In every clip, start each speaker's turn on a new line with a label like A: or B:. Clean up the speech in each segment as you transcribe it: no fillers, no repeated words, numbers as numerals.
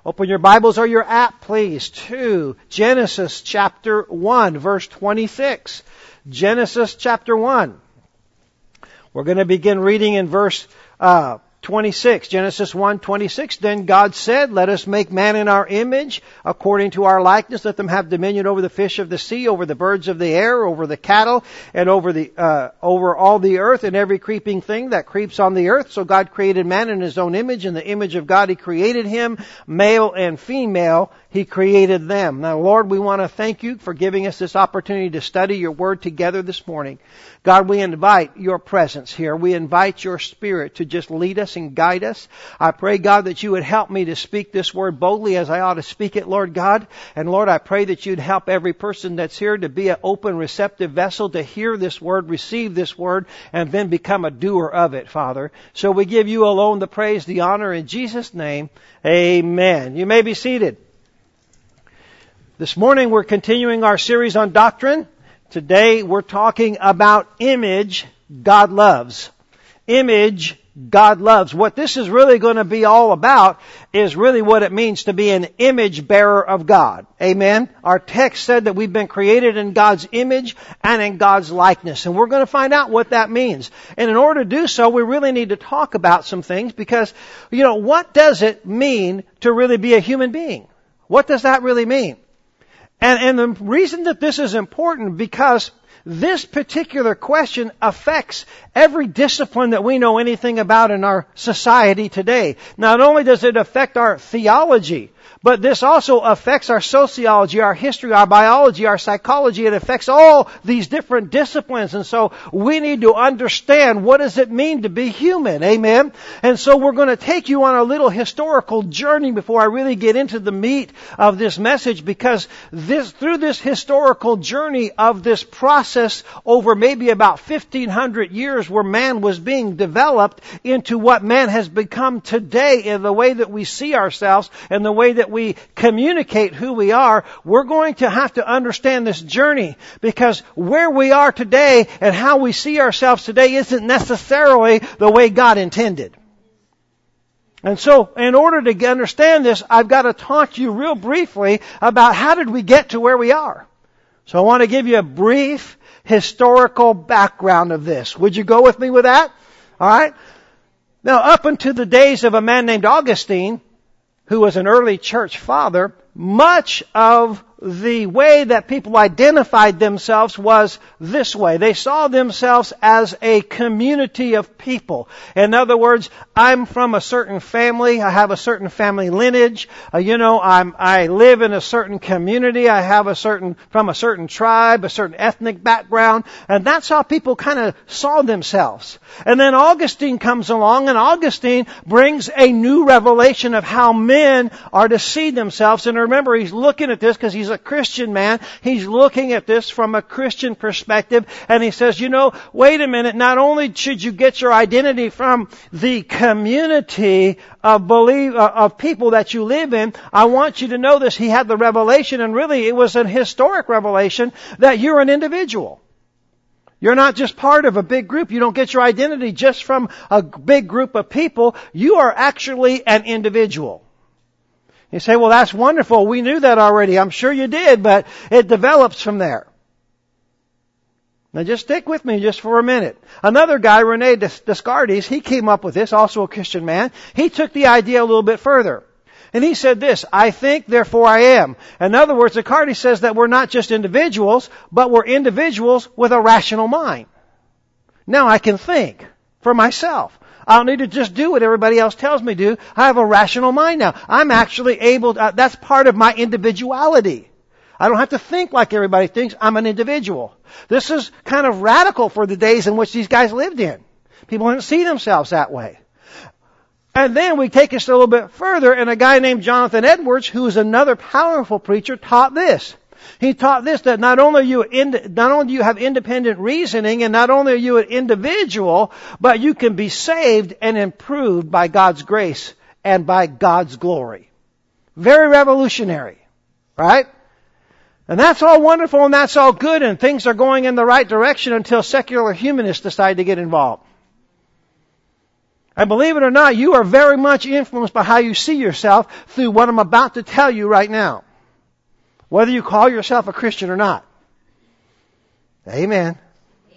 A: Open your Bibles or your app, please, to Genesis chapter 1, verse 26. Genesis chapter 1. We're going to begin reading in verse 26. Genesis 1:26. Then God said, let us make man in our image, according to our likeness. Let them have dominion over the fish of the sea, over the birds of the air, over the cattle, and over all the earth, and every creeping thing that creeps on the earth. So God created man in His own image. In the image of God He created him, male and female He created them. Now, Lord, we want to thank You for giving us this opportunity to study Your Word together this morning. God, we invite Your presence here. We invite Your Spirit to just lead us and guide us. I pray, God, that You would help me to speak this word boldly as I ought to speak it, Lord God. And Lord, I pray that You'd help every person that's here to be an open, receptive vessel to hear this word, receive this word, and then become a doer of it, Father. So we give You alone the praise, the honor, in Jesus' name. Amen. You may be seated. This morning we're continuing our series on doctrine. Today we're talking about image God loves. Image God loves. What this is really going to be all about is really what it means to be an image bearer of God. Amen. Our text said that we've been created in God's image and in God's likeness. And we're going to find out what that means. And in order to do so, we really need to talk about some things because, what does it mean to really be a human being? What does that really mean? And the reason that this is important because this particular question affects every discipline that we know anything about in our society today. Not only does it affect our theology, but this also affects our sociology, our history, our biology, our psychology. It affects all these different disciplines. And so we need to understand what does it mean to be human. Amen? And so we're going to take you on a little historical journey before I really get into the meat of this message because through this historical journey of this process over maybe about 1,500 years where man was being developed into what man has become today in the way that we see ourselves and the way that we communicate who we are, we're going to have to understand this journey because where we are today and how we see ourselves today isn't necessarily the way God intended. And so, in order to understand this, I've got to talk to you real briefly about how did we get to where we are. So I want to give you a brief historical background of this. Would you go with me with that? All right. Now, up until the days of a man named Augustine, who was an early church father, much of the way that people identified themselves was this way. They saw themselves as a community of people. In other words, I'm from a certain family. I have a certain family lineage. I live in a certain community. I have from a certain tribe, a certain ethnic background. And that's how people kind of saw themselves. And then Augustine comes along and Augustine brings a new revelation of how men are to see themselves. And remember, he's looking at this because he's a Christian man. He's looking at this from a Christian perspective. And he says, wait a minute. Not only should you get your identity from the community of people that you live in, I want you to know this. He had the revelation, and really it was an historic revelation, that you're an individual. You're not just part of a big group. You don't get your identity just from a big group of people. You are actually an individual. You say, well, that's wonderful. We knew that already. I'm sure you did, but it develops from there. Now just stick with me just for a minute. Another guy, Rene Descartes, he came up with this, also a Christian man. He took the idea a little bit further. And he said this, I think, therefore I am. In other words, Descartes says that we're not just individuals, but we're individuals with a rational mind. Now I can think for myself. I don't need to just do what everybody else tells me to do. I have a rational mind now. I'm actually able to, that's part of my individuality. I don't have to think like everybody thinks. I'm an individual. This is kind of radical for the days in which these guys lived in. People didn't see themselves that way. And then we take this a little bit further, and a guy named Jonathan Edwards, who is another powerful preacher, taught this. He taught this, that not only do you have independent reasoning, and not only are you an individual, but you can be saved and improved by God's grace and by God's glory. Very revolutionary, right? And that's all wonderful and that's all good, and things are going in the right direction until secular humanists decide to get involved. And believe it or not, you are very much influenced by how you see yourself through what I'm about to tell you right now. Whether you call yourself a Christian or not. Amen.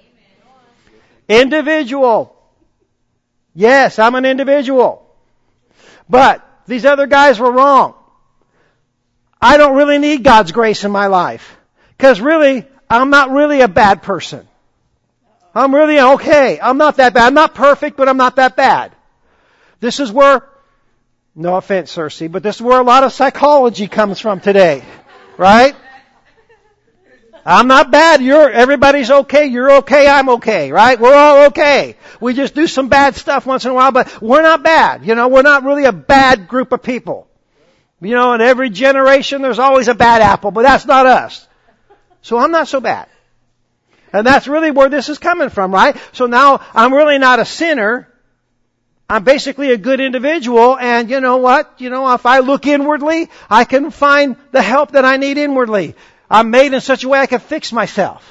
A: Individual. Yes, I'm an individual. But these other guys were wrong. I don't really need God's grace in my life. Because really, I'm not really a bad person. I'm really okay. I'm not that bad. I'm not perfect, but I'm not that bad. This is where, no offense, Cersei, but this is where a lot of psychology comes from today. Right? I'm not bad. Everybody's okay. You're okay. I'm okay. Right? We're all okay. We just do some bad stuff once in a while, but we're not bad. We're not really a bad group of people. In every generation there's always a bad apple, but that's not us. So I'm not so bad. And that's really where this is coming from, right? So now I'm really not a sinner. I'm basically a good individual, and you know what? If I look inwardly, I can find the help that I need inwardly. I'm made in such a way I can fix myself.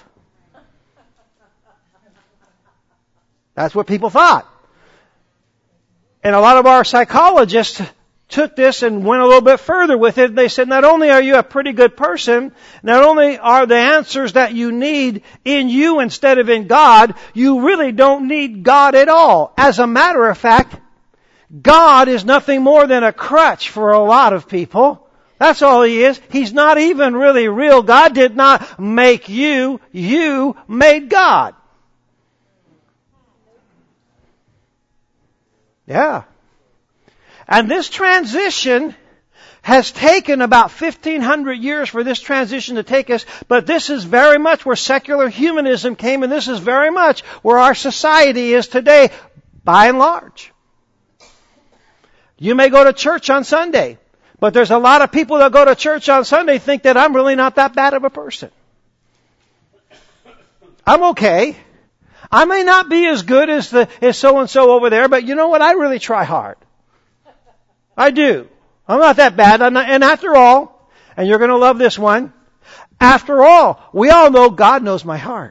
A: That's what people thought. And a lot of our psychologists took this and went a little bit further with it. They said, not only are you a pretty good person, not only are the answers that you need in you instead of in God, you really don't need God at all. As a matter of fact, God is nothing more than a crutch for a lot of people. That's all He is. He's not even really real. God did not make you. You made God. Yeah. And this transition has taken about 1,500 years for this transition to take us, but this is very much where secular humanism came, and this is very much where our society is today, by and large. You may go to church on Sunday, but there's a lot of people that go to church on Sunday think that I'm really not that bad of a person. I'm okay. I may not be as good as so-and-so over there, but you know what? I really try hard. I do. I'm not that bad. And after all, and you're going to love this one, after all, we all know God knows my heart.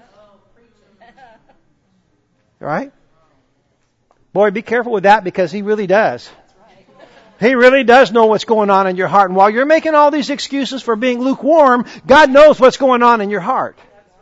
A: Right? Boy, be careful with that because He really does. He really does know what's going on in your heart. And while you're making all these excuses for being lukewarm, God knows what's going on in your heart.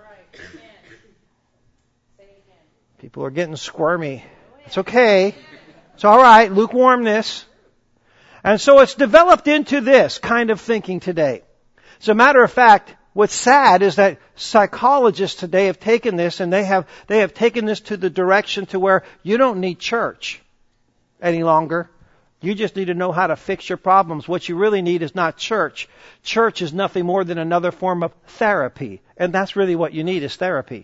A: People are getting squirmy. It's okay. It's all right. Lukewarmness. And so it's developed into this kind of thinking today. As a matter of fact, what's sad is that psychologists today have taken this and they have taken this to the direction to where you don't need church any longer. You just need to know how to fix your problems. What you really need is not church. Church is nothing more than another form of therapy. And that's really what you need is therapy.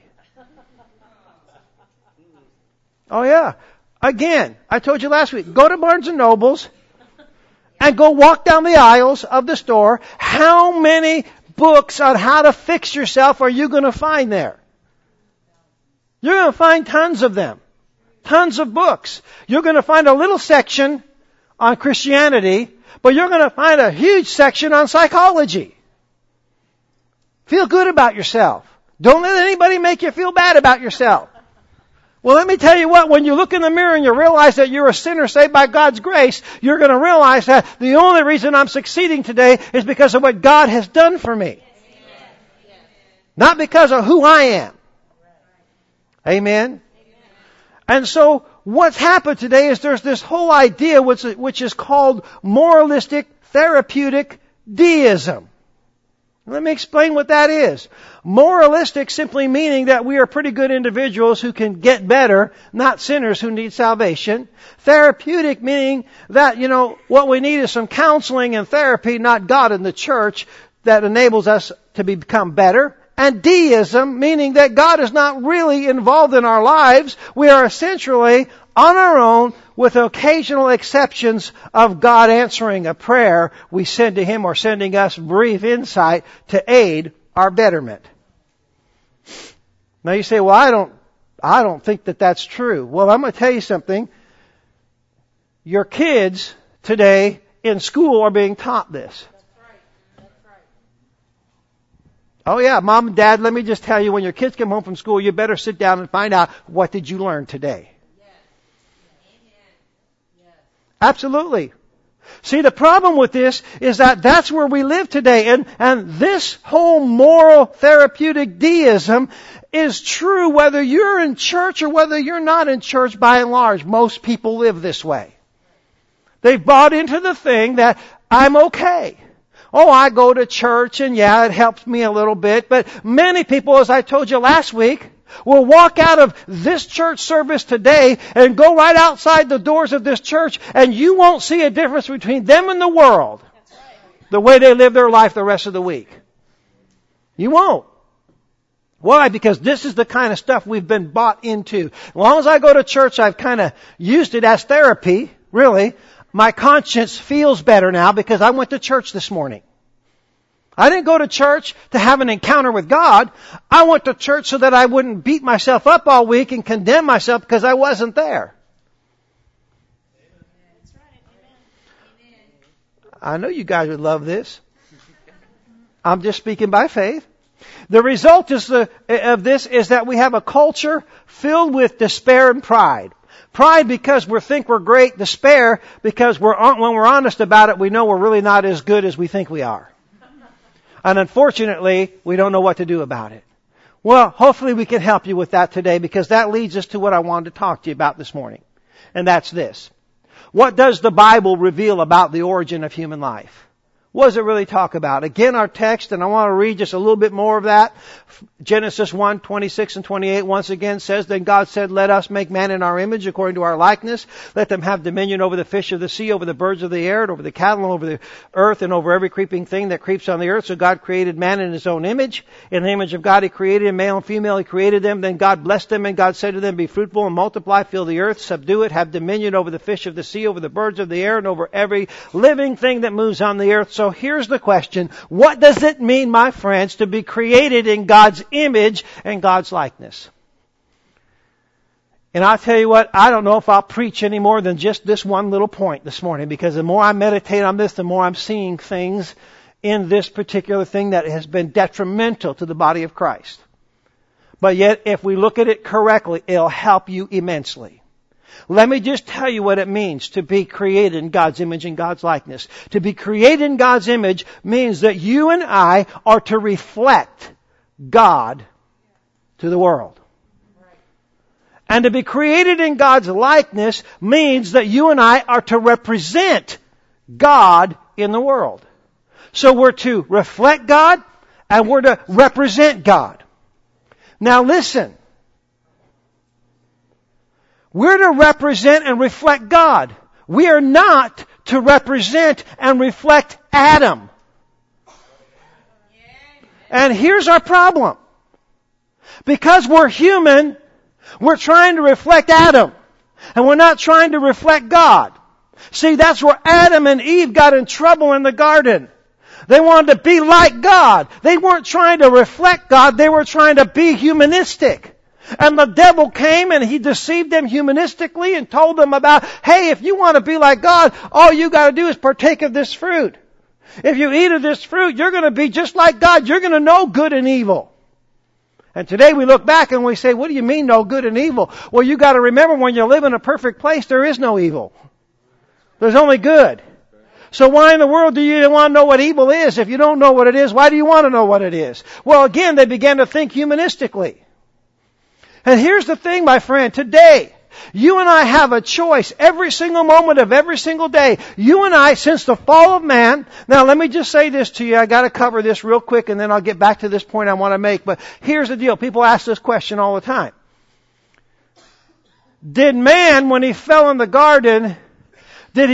A: Oh yeah. Again, I told you last week, go to Barnes & Noble's and go walk down the aisles of the store. How many books on how to fix yourself are you going to find there? You're going to find tons of them. Tons of books. You're going to find a little section on Christianity, but you're going to find a huge section on psychology. Feel good about yourself. Don't let anybody make you feel bad about yourself. Well, let me tell you what, when you look in the mirror and you realize that you're a sinner saved by God's grace, you're going to realize that the only reason I'm succeeding today is because of what God has done for me. Not because of who I am. Amen? And so, what's happened today is there's this whole idea which is called moralistic therapeutic deism. Let me explain what that is. Moralistic simply meaning that we are pretty good individuals who can get better, not sinners who need salvation. Therapeutic meaning that, what we need is some counseling and therapy, not God and the church, that enables us to become better. And deism meaning that God is not really involved in our lives. We are essentially on our own with occasional exceptions of God answering a prayer we send to Him or sending us brief insight to aid our betterment. Now you say, well, I don't think that that's true. Well, I'm going to tell you something. Your kids today in school are being taught this. Oh yeah, Mom and Dad, let me just tell you, when your kids come home from school, you better sit down and find out, what did you learn today? Absolutely. See, the problem with this is that that's where we live today. And this whole moral therapeutic deism is true whether you're in church or whether you're not in church by and large. Most people live this way. They've bought into the thing that I'm okay. Oh, I go to church and yeah, it helps me a little bit. But many people, as I told you last week, will walk out of this church service today and go right outside the doors of this church and you won't see a difference between them and the world. The way they live their life the rest of the week. You won't. Why? Because this is the kind of stuff we've been bought into. As long as I go to church, I've kind of used it as therapy, really. My conscience feels better now because I went to church this morning. I didn't go to church to have an encounter with God. I went to church so that I wouldn't beat myself up all week and condemn myself because I wasn't there. I know you guys would love this. I'm just speaking by faith. The result of this is that we have a culture filled with despair and pride. Pride because we think we're great. Despair because when we're honest about it, we know we're really not as good as we think we are. And unfortunately, we don't know what to do about it. Well, hopefully we can help you with that today because that leads us to what I wanted to talk to you about this morning. And that's this. What does the Bible reveal about the origin of human life? What does it really talk about? Again, our text, and I want to read just a little bit more of that. Genesis 1, 26 and 28 once again says, Then God said, Let us make man in our image according to our likeness. Let them have dominion over the fish of the sea, over the birds of the air, and over the cattle, and over the earth, and over every creeping thing that creeps on the earth. So God created man in His own image. In the image of God He created him, male and female He created them. Then God blessed them, and God said to them, Be fruitful and multiply, fill the earth, subdue it, have dominion over the fish of the sea, over the birds of the air, and over every living thing that moves on the earth. So here's the question. What does it mean, my friends, to be created in God's image and God's likeness? And I'll tell you what, I don't know if I'll preach any more than just this one little point this morning, because the more I meditate on this, the more I'm seeing things in this particular thing that has been detrimental to the body of Christ. But yet, if we look at it correctly, it'll help you immensely. Let me just tell you what it means to be created in God's image and God's likeness. To be created in God's image means that you and I are to reflect God to the world. And to be created in God's likeness means that you and I are to represent God in the world. So we're to reflect God and we're to represent God. Now listen. We're to represent and reflect God. We are not to represent and reflect Adam. And here's our problem. Because we're human, we're trying to reflect Adam. And we're not trying to reflect God. See, that's where Adam and Eve got in trouble in the garden. They wanted to be like God. They weren't trying to reflect God. They were trying to be humanistic. And the devil came and he deceived them humanistically and told them about, hey, if you want to be like God, all you got to do is partake of this fruit. If you eat of this fruit, you're going to be just like God. You're going to know good and evil. And today we look back and we say, what do you mean know good and evil? Well, you got to remember when you live in a perfect place, there is no evil. There's only good. So why in the world do you want to know what evil is? If you don't know what it is, why do you want to know what it is? Well, again, they began to think humanistically. And here's the thing, my friend. Today, you and I have a choice every single moment of every single day. You and I, since the fall of man. Now, let me just say this to you. I got to cover this real quick, and then I'll get back to this point I want to make. But here's the deal. People ask this question all the time. Did man, when he fell in the garden, was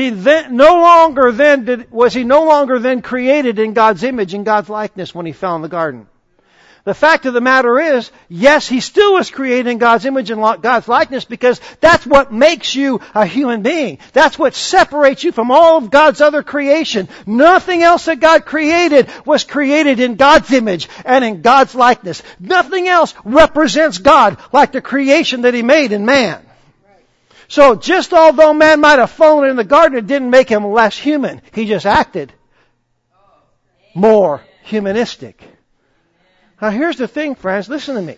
A: he no longer then created in God's image and God's likeness when he fell in the garden? The fact of the matter is, yes, he still was created in God's image and God's likeness because that's what makes you a human being. That's what separates you from all of God's other creation. Nothing else that God created was created in God's image and in God's likeness. Nothing else represents God like the creation that He made in man. So just although man might have fallen in the garden, it didn't make him less human. He just acted more humanistic. Now here's the thing, friends. Listen to me.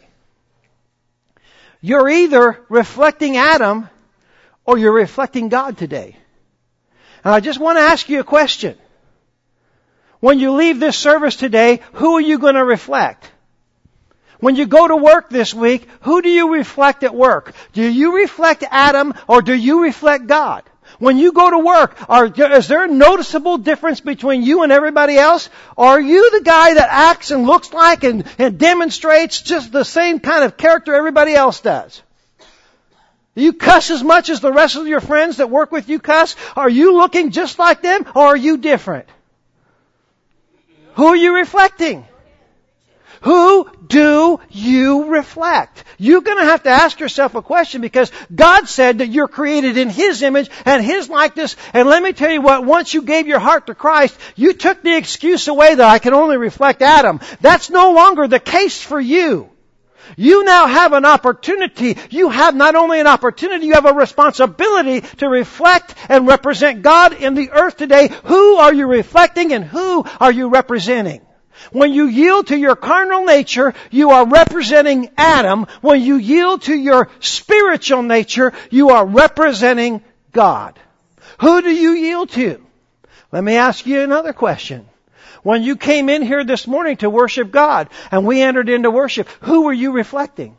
A: You're either reflecting Adam or you're reflecting God today. And I just want to ask you a question. When you leave this service today, who are you going to reflect? When you go to work this week, who do you reflect at work? Do you reflect Adam or do you reflect God? When you go to work, is there a noticeable difference between you and everybody else? Or are you the guy that acts and looks like and demonstrates just the same kind of character everybody else does? Do you cuss as much as the rest of your friends that work with you cuss? Are you looking just like them or are you different? Who are you reflecting? Who do you reflect? You're going to have to ask yourself a question because God said that you're created in His image and His likeness. And let me tell you what, once you gave your heart to Christ, you took the excuse away that I can only reflect Adam. That's no longer the case for you. You now have an opportunity. You have not only an opportunity, you have a responsibility to reflect and represent God in the earth today. Who are you reflecting and who are you representing? When you yield to your carnal nature, you are representing Adam. When you yield to your spiritual nature, you are representing God. Who do you yield to? Let me ask you another question. When you came in here this morning to worship God and we entered into worship, who were you reflecting?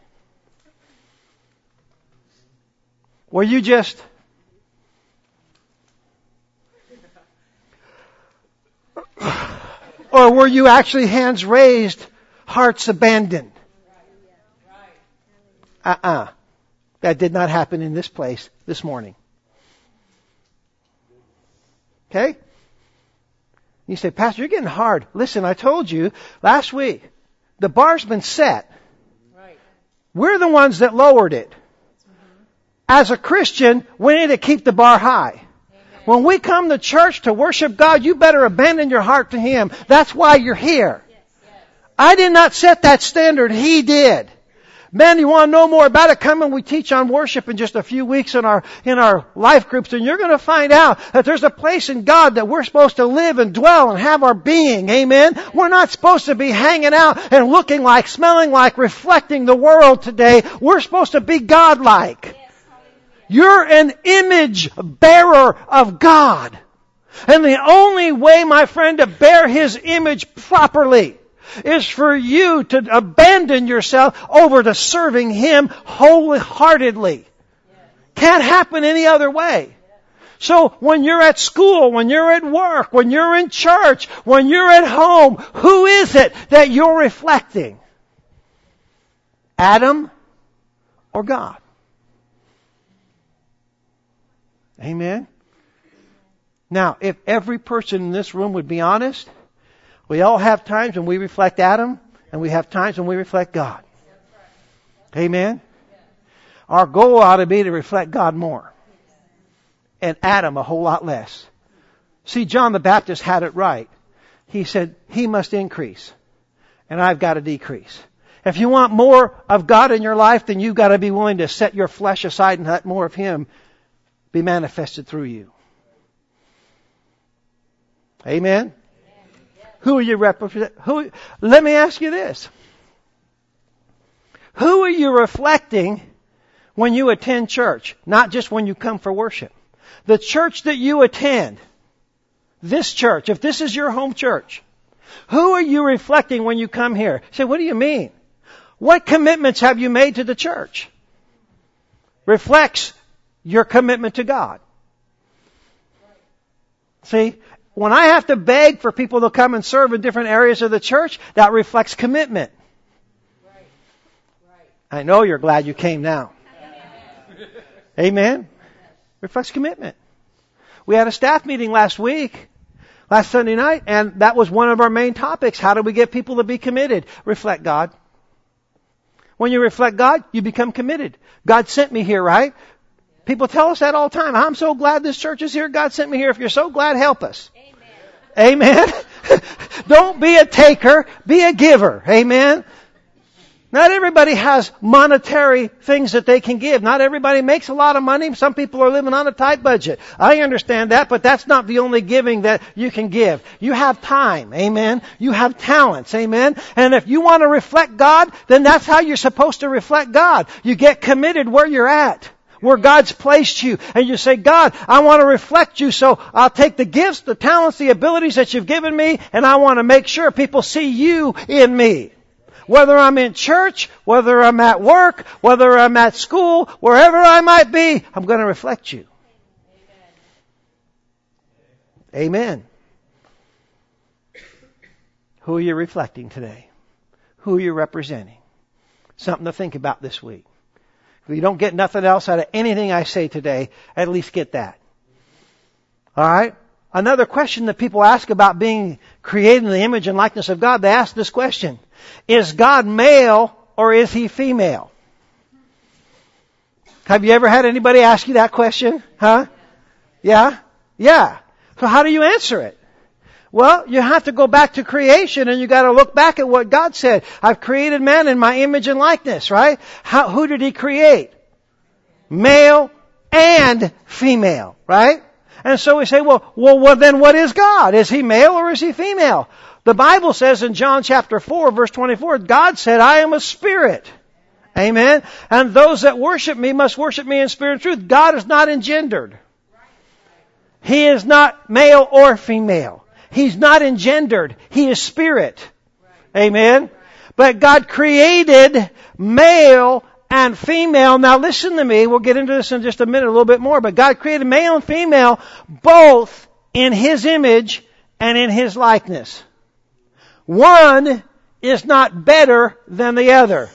A: Were you just... Or were you actually hands raised, hearts abandoned? That did not happen in this place this morning. Okay? You say, Pastor, you're getting hard. Listen, I told you last week, the bar's been set. We're the ones that lowered it. As a Christian, we need to keep the bar high. When we come to church to worship God, you better abandon your heart to Him. That's why you're here. I did not set that standard. He did. Man, you want to know more about it? Come and we teach on worship in just a few weeks in our life groups, and you're going to find out that there's a place in God that we're supposed to live and dwell and have our being. Amen? We're not supposed to be hanging out and looking like, smelling like, reflecting the world today. We're supposed to be God-like. You're an image bearer of God. And the only way, my friend, to bear His image properly is for you to abandon yourself over to serving Him wholeheartedly. Can't happen any other way. So when you're at school, when you're at work, when you're in church, when you're at home, who is it that you're reflecting? Adam or God? Amen? Now, if every person in this room would be honest, we all have times when we reflect Adam, and we have times when we reflect God. Amen? Our goal ought to be to reflect God more, and Adam a whole lot less. See, John the Baptist had it right. He said, He must increase, and I've got to decrease. If you want more of God in your life, then you've got to be willing to set your flesh aside and let more of Him be manifested through you. Amen? Who are you representing? Let me ask you this. Who are you reflecting when you attend church? Not just when you come for worship. The church that you attend, this church, if this is your home church, who are you reflecting when you come here? You say, what do you mean? What commitments have you made to the church? Reflects your commitment to God. See, when I have to beg for people to come and serve in different areas of the church, that reflects commitment. I know you're glad you came now. Amen? Reflects commitment. We had a staff meeting last Sunday night, and that was one of our main topics. How do we get people to be committed? Reflect God. When you reflect God, you become committed. God sent me here, right? People tell us that all the time. I'm so glad this church is here. God sent me here. If you're so glad, help us. Amen. Don't be a taker. Be a giver. Amen. Not everybody has monetary things that they can give. Not everybody makes a lot of money. Some people are living on a tight budget. I understand that, but that's not the only giving that you can give. You have time. Amen. You have talents. Amen. And if you want to reflect God, then that's how you're supposed to reflect God. You get committed where you're at. where God's placed you. And you say, God, I want to reflect you, so I'll take the gifts, the talents, the abilities that you've given me, and I want to make sure people see you in me. Whether I'm in church, whether I'm at work, whether I'm at school, wherever I might be, I'm going to reflect you. Amen. Who are you reflecting today? Who are you representing? Something to think about this week. If you don't get nothing else out of anything I say today, at least get that. All right? Another question that people ask about being created in the image and likeness of God, they ask this question. Is God male or is He female? Have you ever had anybody ask you that question? Huh? Yeah? Yeah. So how do you answer it? Well, you have to go back to creation and you got to look back at what God said. I've created man in my image and likeness, right? Who did He create? Male and female, right? And so we say, well, then what is God? Is He male or is He female? The Bible says in John chapter 4, verse 24, God said, I am a spirit. Amen. And those that worship me must worship me in spirit and truth. God is not engendered. He is not male or female. He's not engendered. He is spirit. Amen. But God created male and female. Now listen to me. We'll get into this in just a minute, a little bit more. But God created male and female both in His image and in His likeness. One is not better than the other.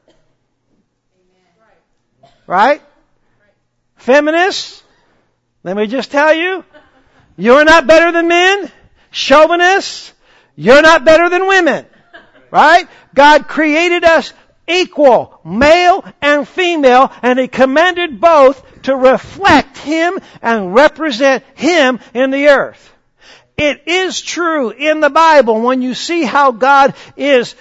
A: Right? Feminists, let me just tell you, you're not better than men. Chauvinists, you're not better than women. Right? God created us equal, male and female, and He commanded both to reflect Him and represent Him in the earth. It is true in the Bible when you see how God is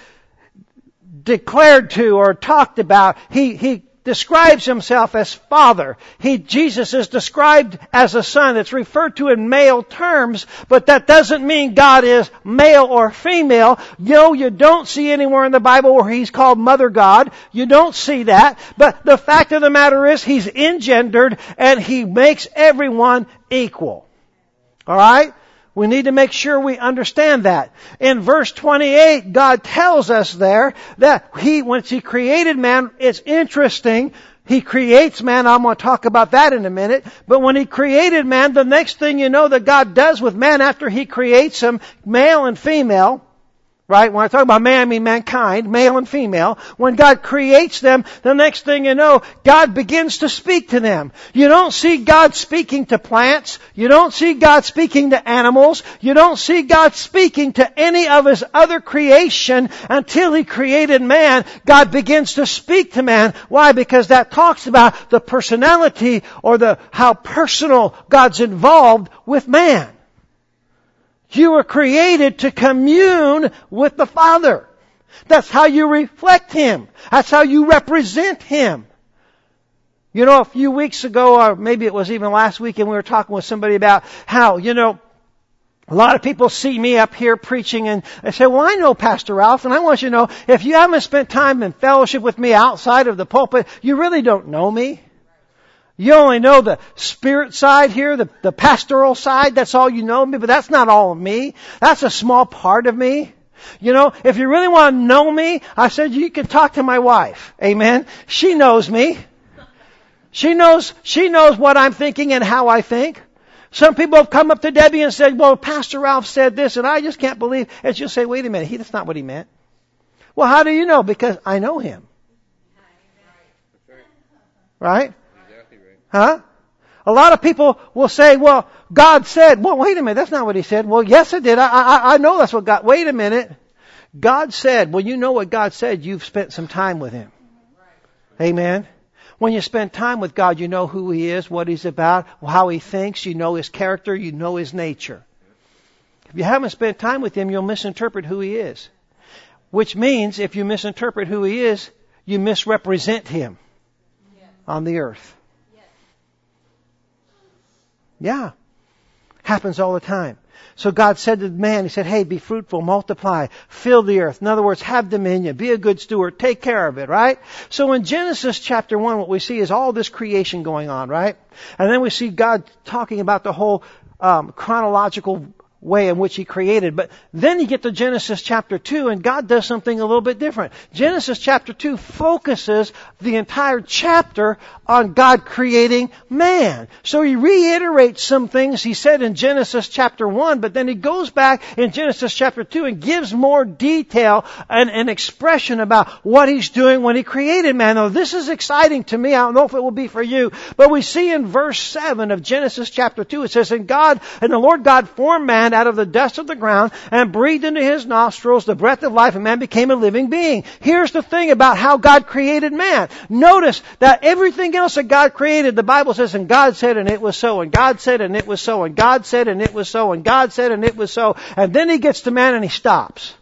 A: declared to or talked about. He describes Himself as Father. Jesus is described as a Son. It's referred to in male terms, but that doesn't mean God is male or female. You don't see anywhere in the Bible where He's called Mother God. You don't see that. But the fact of the matter is He's engendered and He makes everyone equal. All right? We need to make sure we understand that. In verse 28, God tells us there that once He created man, it's interesting. He creates man. I'm going to talk about that in a minute. But when He created man, the next thing you know that God does with man after He creates him, male and female, right? When I talk about man, I mean mankind, male and female. When God creates them, the next thing you know, God begins to speak to them. You don't see God speaking to plants. You don't see God speaking to animals. You don't see God speaking to any of His other creation until He created man. God begins to speak to man. Why? Because that talks about the personality or how personal God's involved with man. You were created to commune with the Father. That's how you reflect Him. That's how you represent Him. You know, a few weeks ago, or maybe it was even last weekend, we were talking with somebody about how, a lot of people see me up here preaching and they say, well, I know Pastor Ralph, and I want you to know, if you haven't spent time in fellowship with me outside of the pulpit, you really don't know me. You only know the spirit side here, the pastoral side. That's all you know of me, but that's not all of me. That's a small part of me. If you really want to know me, I said you can talk to my wife. Amen. She knows me. She knows what I'm thinking and how I think. Some people have come up to Debbie and said, well, Pastor Ralph said this, and I just can't believe. And she'll say, wait a minute, that's not what he meant. Well, how do you know? Because I know him. Right? Huh? A lot of people will say, well, God said, well, wait a minute, that's not what He said. Well, yes, it did. I know that's what God, wait a minute. God said, well, you know what God said, you've spent some time with Him. Amen. When you spend time with God, you know who He is, what He's about, how He thinks, you know His character, you know His nature. If you haven't spent time with Him, you'll misinterpret who He is. Which means, if you misinterpret who He is, you misrepresent Him on the earth. Yeah. Happens all the time. So God said to man, He said, hey, be fruitful, multiply, fill the earth. In other words, have dominion, be a good steward, take care of it, right? So in Genesis chapter 1, what we see is all this creation going on, right? And then we see God talking about the whole chronological way in which He created. But then you get to Genesis chapter 2 and God does something a little bit different. Genesis chapter 2 focuses the entire chapter on God creating man. So He reiterates some things He said in Genesis chapter 1, but then He goes back in Genesis chapter 2 and gives more detail and expression about what He's doing when He created man. Now this is exciting to me. I don't know if it will be for you, but we see in verse 7 of Genesis chapter 2, it says, and the Lord God formed man out of the dust of the ground and breathed into his nostrils the breath of life, and man became a living being. Here's the thing about how God created man. Notice that everything else that God created, the Bible says, and God said and it was so, and God said and it was so, and God said and it was so, and God said and it was so. And then He gets to man and He stops.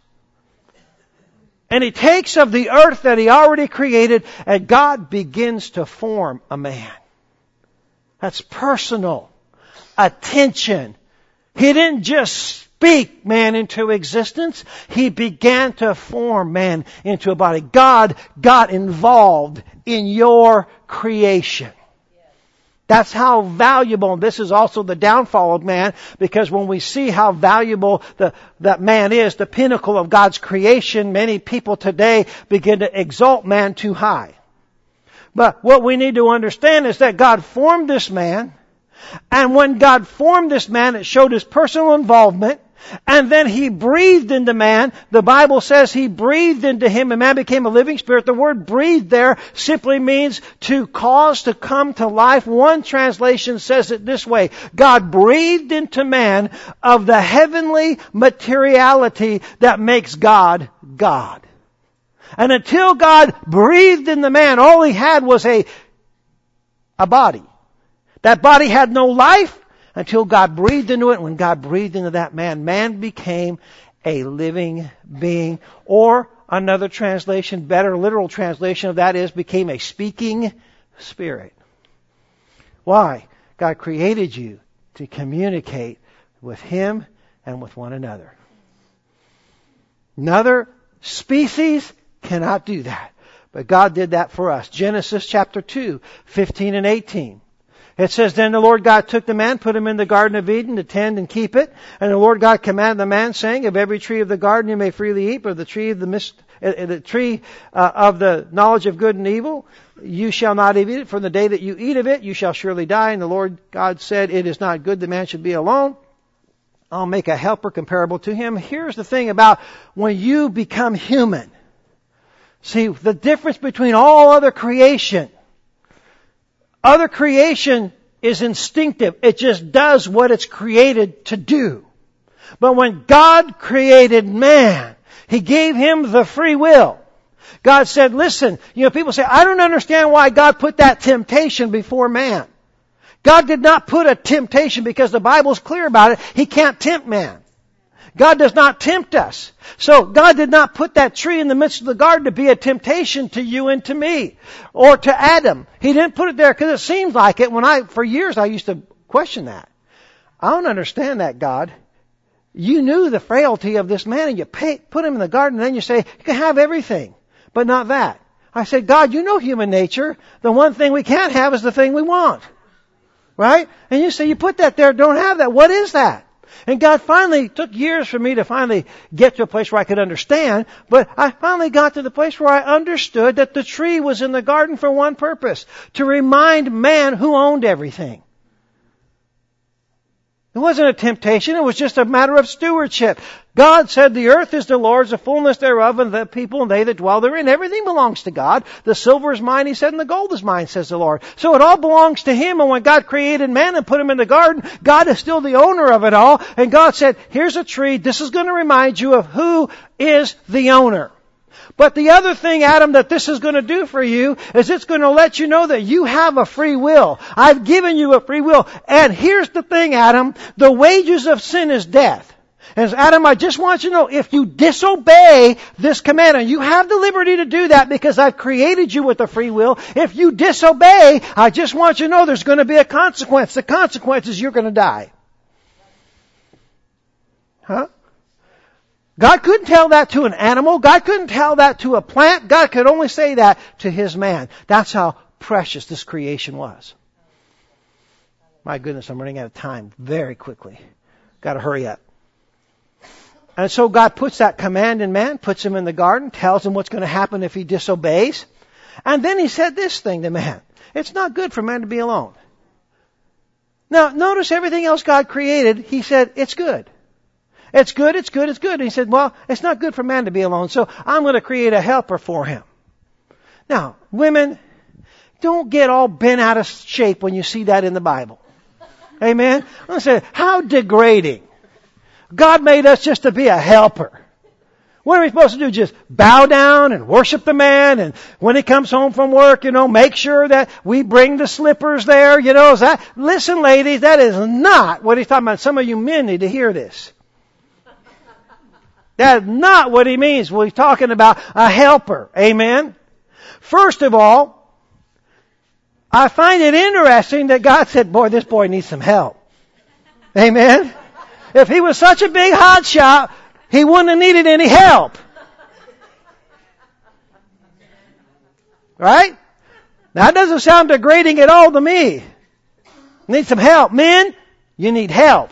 A: And He takes of the earth that He already created, and God begins to form a man. That's personal attention. He didn't just speak man into existence. He began to form man into a body. God got involved in your creation. That's how valuable, and this is also the downfall of man, because when we see how valuable that man is, the pinnacle of God's creation, many people today begin to exalt man too high. But what we need to understand is that God formed this man, and when God formed this man, it showed His personal involvement. And then He breathed into man. The Bible says He breathed into him and man became a living spirit. The word breathed there simply means to cause to come to life. One translation says it this way: God breathed into man of the heavenly materiality that makes God God. And until God breathed into man, all He had was a body. That body had no life until God breathed into it. When God breathed into that man, man became a living being. Or another translation, better literal translation of that is, became a speaking spirit. Why? God created you to communicate with Him and with one another. Another species cannot do that. But God did that for us. Genesis chapter 2, 15 and 18. It says, then the Lord God took the man, put him in the Garden of Eden to tend and keep it. And the Lord God commanded the man, saying, of every tree of the garden you may freely eat, but the tree of the knowledge of good and evil, you shall not eat it. From the day that you eat of it, you shall surely die. And the Lord God said, it is not good the man should be alone. I'll make a helper comparable to him. Here's the thing about when you become human. See, the difference between all other creation. Other creation is instinctive. It just does what it's created to do. But when God created man, He gave him the free will. God said, listen, people say, I don't understand why God put that temptation before man. God did not put a temptation because the Bible's clear about it. He can't tempt man. God does not tempt us. So God did not put that tree in the midst of the garden to be a temptation to you and to me or to Adam. He didn't put it there because it seems like it. For years I used to question that. I don't understand that, God. You knew the frailty of this man and you put him in the garden and then you say, you can have everything, but not that. I said, God, you know human nature. The one thing we can't have is the thing we want. Right? And you say, you put that there, don't have that. What is that? And God finally took years for me to finally get to a place where I could understand, but I finally got to the place where I understood that the tree was in the garden for one purpose, to remind man who owned everything. It wasn't a temptation, it was just a matter of stewardship. God said the earth is the Lord's, the fullness thereof, and the people and they that dwell therein. Everything belongs to God. The silver is mine, He said, and the gold is mine, says the Lord. So it all belongs to Him, and when God created man and put him in the garden, God is still the owner of it all. And God said, here's a tree, this is going to remind you of who is the owner. But the other thing, Adam, that this is going to do for you is it's going to let you know that you have a free will. I've given you a free will. And here's the thing, Adam, the wages of sin is death. And Adam, I just want you to know, if you disobey this command, and you have the liberty to do that because I've created you with a free will, if you disobey, I just want you to know there's going to be a consequence. The consequence is you're going to die. Huh? God couldn't tell that to an animal. God couldn't tell that to a plant. God could only say that to His man. That's how precious this creation was. My goodness, I'm running out of time very quickly. Got to hurry up. And so God puts that command in man, puts him in the garden, tells him what's going to happen if he disobeys. And then He said this thing to man. It's not good for man to be alone. Now, notice everything else God created, He said, it's good. It's good, it's good, it's good. And He said, well, it's not good for man to be alone, so I'm going to create a helper for him. Now, women, don't get all bent out of shape when you see that in the Bible. Amen? I'm going to say, how degrading. God made us just to be a helper. What are we supposed to do? Just bow down and worship the man, and when he comes home from work, make sure that we bring the slippers there, is that? Listen, ladies, that is not what He's talking about. Some of you men need to hear this. That's not what He means when He's talking about a helper. Amen? First of all, I find it interesting that God said, boy, this boy needs some help. Amen? If he was such a big hotshot, he wouldn't have needed any help. Right? That doesn't sound degrading at all to me. Need some help. Men, you need help.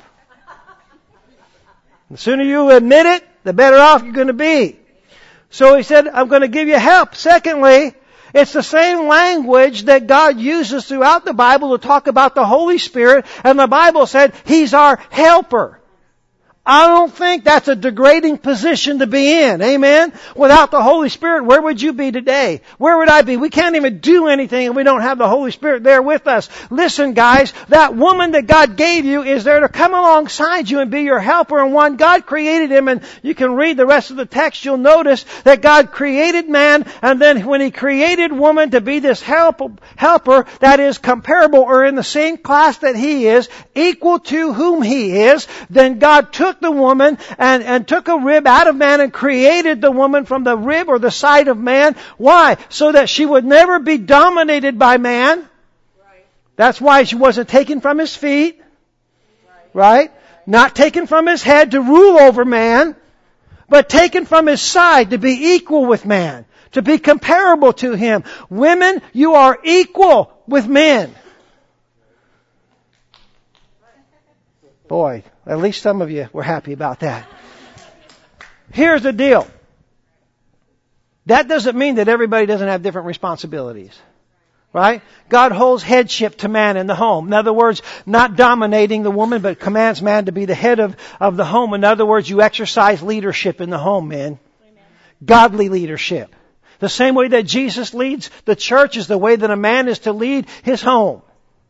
A: The sooner you admit it, the better off you're going to be. So He said, I'm going to give you help. Secondly, it's the same language that God uses throughout the Bible to talk about the Holy Spirit. And the Bible said He's our helper. I don't think that's a degrading position to be in. Amen? Without the Holy Spirit, where would you be today? Where would I be? We can't even do anything if we don't have the Holy Spirit there with us. Listen, guys, that woman that God gave you is there to come alongside you and be your helper. And when God created him, and you can read the rest of the text, you'll notice that God created man, and then when He created woman to be this helper that is comparable or in the same class that he is, equal to whom he is, then God took the woman and took a rib out of man and created the woman from the rib or the side of man. Why? So that she would never be dominated by man. That's why she wasn't taken from his feet. Right? Not taken from his head to rule over man, but taken from his side to be equal with man, to be comparable to him. Women, you are equal with men. Boy, at least some of you were happy about that. Here's the deal. That doesn't mean that everybody doesn't have different responsibilities. Right? God holds headship to man in the home. In other words, not dominating the woman, but commands man to be the head of the home. In other words, you exercise leadership in the home, men. Amen. Godly leadership. The same way that Jesus leads the church is the way that a man is to lead his home.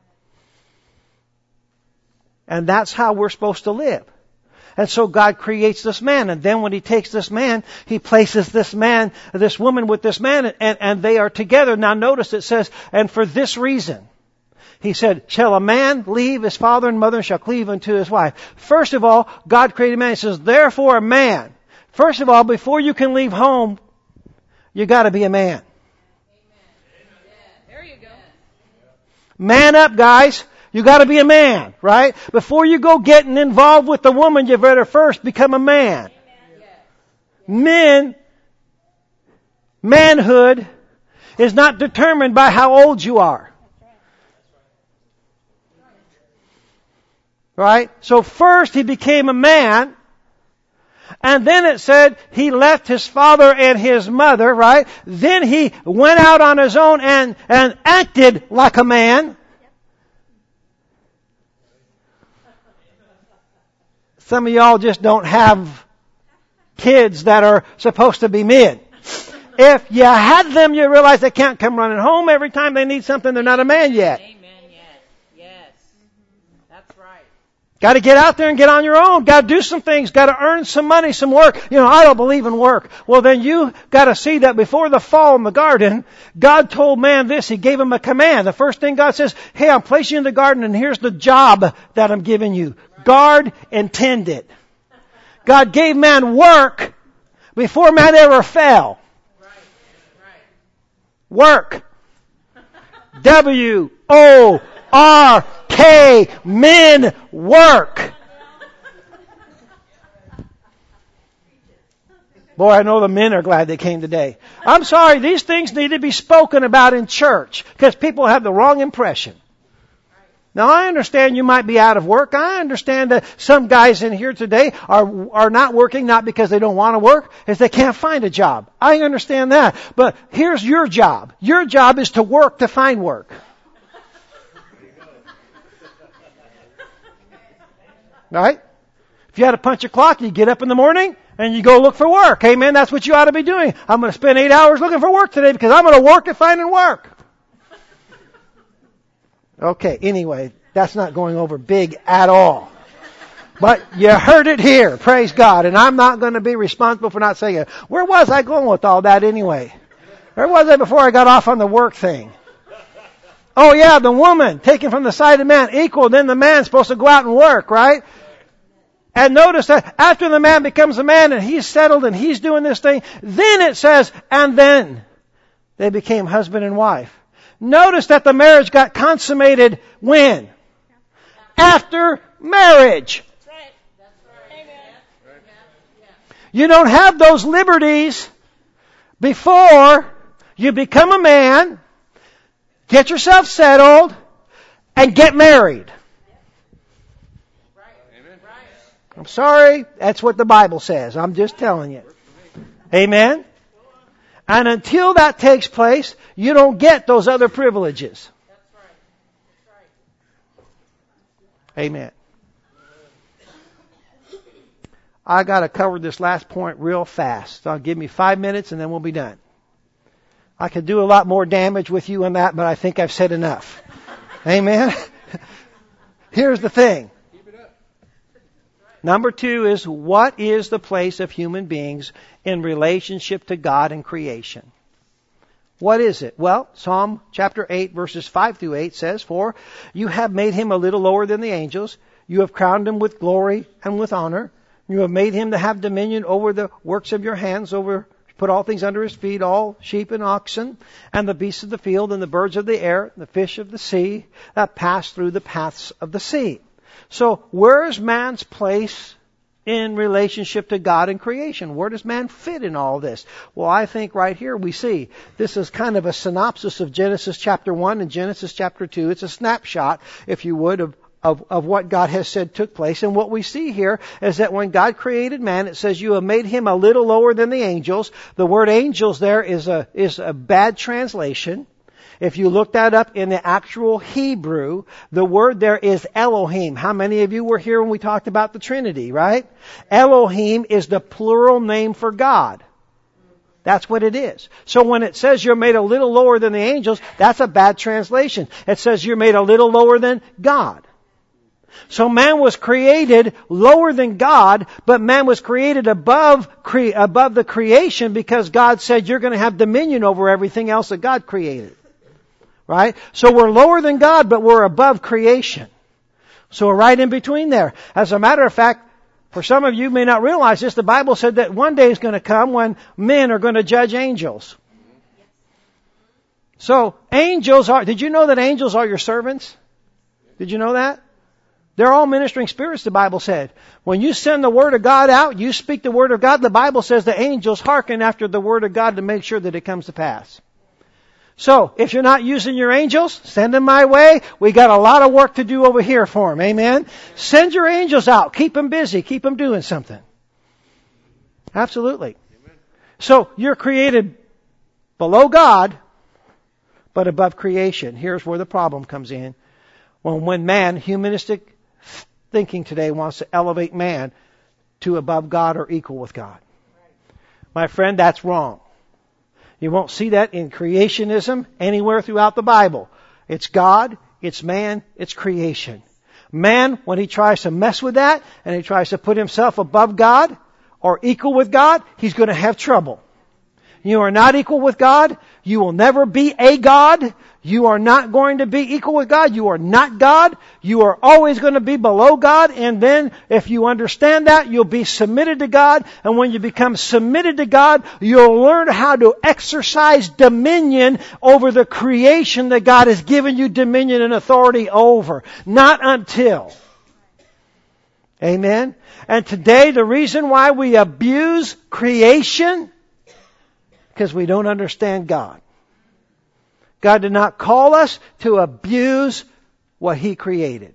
A: And that's how we're supposed to live. And so God creates this man. And then when He takes this man, He places this woman with this man, and they are together. Now notice it says, and for this reason. He said, shall a man leave his father and mother and shall cleave unto his wife. First of all, God created man. He says, therefore a man. First of all, before you can leave home, you got to be a man.
B: Amen. There you go.
A: Man up, guys. You got to be a man, right? Before you go getting involved with the woman, you better first become a man. Manhood is not determined by how old you are. Right? So first he became a man, and then it said he left his father and his mother, right? Then he went out on his own and acted like a man. Some of y'all just don't have kids that are supposed to be men. If you had them, you realize they can't come running home every time they need something. They're not a man yet.
B: Amen. Yes. That's right.
A: Got to get out there and get on your own. Got to do some things. Got to earn some money, some work. I don't believe in work. Well, then you got to see that before the fall in the garden, God told man this. He gave him a command. The first thing God says, hey, I'm placing you in the garden, and here's the job that I'm giving you. Guard and tend it. God gave man work before man ever fell. Work. W-O-R-K. Men work. Boy, I know the men are glad they came today. I'm sorry, these things need to be spoken about in church because people have the wrong impression. Now, I understand you might be out of work. I understand that some guys in here today are not working, not because they don't want to work, it's they can't find a job. I understand that. But here's your job. Your job is to work to find work. Right? If you had to punch a clock, you get up in the morning and you go look for work. Amen. That's what you ought to be doing. I'm going to spend 8 hours looking for work today because I'm going to work at finding work. Okay, anyway, that's not going over big at all. But you heard it here, praise God. And I'm not going to be responsible for not saying it. Where was I going with all that anyway? Where was I before I got off on the work thing? Oh yeah, the woman taken from the side of man equal, then the man's supposed to go out and work, right? And notice that after the man becomes a man and he's settled and he's doing this thing, then it says, and then they became husband and wife. Notice that the marriage got consummated when? After marriage.
B: That's right. That's right. Amen.
A: You don't have those liberties before you become a man, get yourself settled, and get married. I'm sorry, that's what the Bible says. I'm just telling you. Amen? And until that takes place, you don't get those other privileges.
B: That's right. That's right.
A: Amen. I got to cover this last point real fast. So give me 5 minutes and then we'll be done. I could do a lot more damage with you on that, but I think I've said enough. Amen? Here's the thing. Number 2 is, what is the place of human beings in relationship to God and creation? What is it? Well, Psalm chapter 8 verses 5 through 8 says, for you have made him a little lower than the angels. You have crowned him with glory and with honor. You have made him to have dominion over the works of your hands, put all things under his feet, all sheep and oxen, and the beasts of the field, and the birds of the air, and the fish of the sea that pass through the paths of the sea. So, where is man's place in relationship to God and creation? Where does man fit in all this? Well, I think right here we see this is kind of a synopsis of Genesis chapter 1 and Genesis chapter 2. It's a snapshot, if you would, of what God has said took place. And what we see here is that when God created man, it says you have made him a little lower than the angels. The word angels there is a bad translation. If you look that up in the actual Hebrew, the word there is Elohim. How many of you were here when we talked about the Trinity, right? Elohim is the plural name for God. That's what it is. So when it says you're made a little lower than the angels, that's a bad translation. It says you're made a little lower than God. So man was created lower than God, but man was created above the creation because God said you're going to have dominion over everything else that God created. Right? So we're lower than God, but we're above creation. So we're right in between there. As a matter of fact, for some of you may not realize this, the Bible said that one day is going to come when men are going to judge angels. So did you know that angels are your servants? Did you know that? They're all ministering spirits, the Bible said. When you send the Word of God out, you speak the Word of God, the Bible says the angels hearken after the Word of God to make sure that it comes to pass. So, if you're not using your angels, send them my way. We got a lot of work to do over here for them. Amen? Send your angels out. Keep them busy. Keep them doing something. Absolutely. Amen. So, you're created below God, but above creation. Here's where the problem comes in. When man, humanistic thinking today, wants to elevate man to above God or equal with God. My friend, that's wrong. You won't see that in creationism anywhere throughout the Bible. It's God, it's man, it's creation. Man, when he tries to mess with that and he tries to put himself above God or equal with God, he's going to have trouble. You are not equal with God. You will never be a God. You are not going to be equal with God. You are not God. You are always going to be below God. And then if you understand that, you'll be submitted to God. And when you become submitted to God, you'll learn how to exercise dominion over the creation that God has given you dominion and authority over. Not until. Amen? And today the reason why we abuse creation, because we don't understand God. God did not call us to abuse what He created.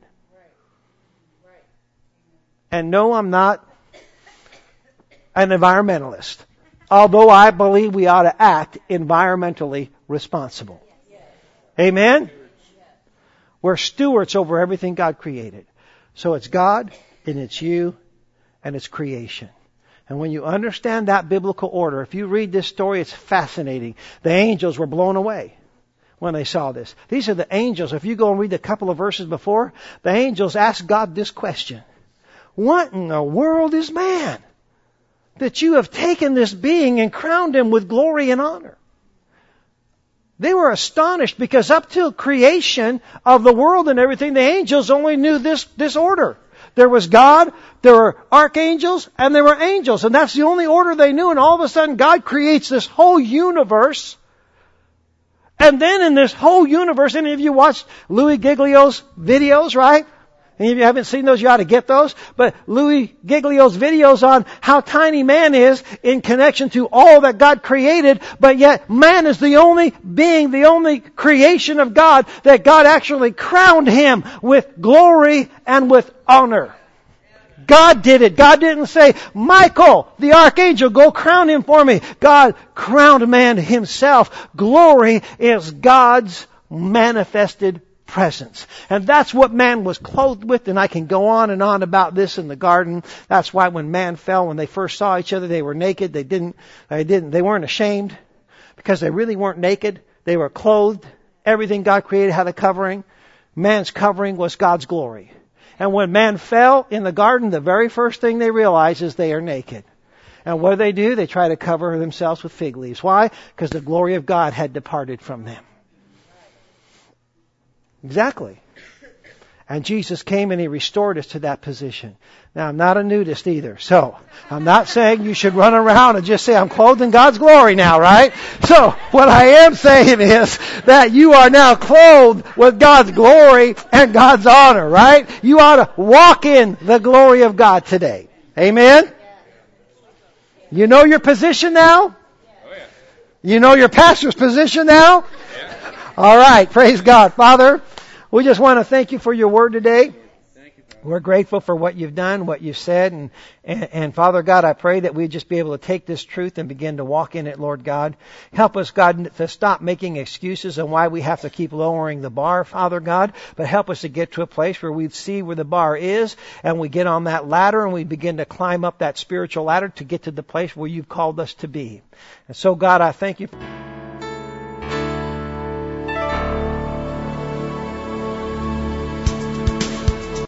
A: And no, I'm not an environmentalist. Although I believe we ought to act environmentally responsible. Amen? We're stewards over everything God created. So it's God, and it's you, and it's creation. And when you understand that biblical order, if you read this story, it's fascinating. The angels were blown away when they saw this. These are the angels. If you go and read a couple of verses before, the angels asked God this question. What in the world is man? That you have taken this being and crowned him with glory and honor. They were astonished because up till creation of the world and everything, the angels only knew this order. There was God, there were archangels, and there were angels. And that's the only order they knew. And all of a sudden, God creates this whole universe. And then in this whole universe, any of you watched Louis Giglio's videos, right? Any of you haven't seen those, you ought to get those. But Louis Giglio's videos on how tiny man is in connection to all that God created, but yet man is the only being, the only creation of God that God actually crowned him with glory and with honor. God did it. God didn't say, Michael, the archangel, go crown him for me. God crowned man himself. Glory is God's manifested presence. And that's what man was clothed with, and I can go on and on about this in the garden. That's why when man fell, when they first saw each other, they were naked. They weren't ashamed because they really weren't naked. They were clothed. Everything God created had a covering. Man's covering was God's glory. And when man fell in the garden, the very first thing they realize is they are naked. And what do? They try to cover themselves with fig leaves. Why? Because the glory of God had departed from them. Exactly. And Jesus came and He restored us to that position. Now, I'm not a nudist either, so I'm not saying you should run around and just say, I'm clothed in God's glory now, right? So, what I am saying is that you are now clothed with God's glory and God's honor, right? You ought to walk in the glory of God today. Amen? You know your position now? You know your pastor's position now? All right, praise God. Father, we just want to thank You for Your word today. We're grateful for what You've done, what You've said. And Father God, I pray that we just be able to take this truth and begin to walk in it, Lord God. Help us, God, to stop making excuses on why we have to keep lowering the bar, Father God. But help us to get to a place where we see where the bar is and we get on that ladder and we begin to climb up that spiritual ladder to get to the place where You've called us to be. And so, God, I thank You.